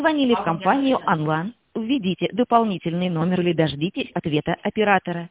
Звонили в компанию онлайн. Введите дополнительный номер или дождитесь ответа оператора.